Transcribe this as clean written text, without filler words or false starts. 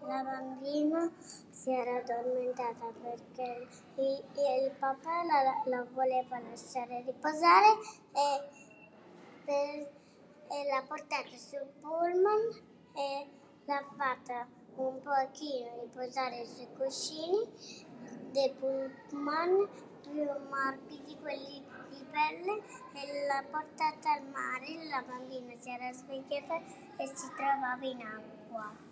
La bambina si era addormentata perché il papà la voleva lasciare riposare e l'ha portata sul pullman e l'ha fatta un pochino riposare sui cuscini dei pullman più morbidi, quelli di pelle, e l'ha portata al mare. La bambina si era svegliata e si trovava in acqua.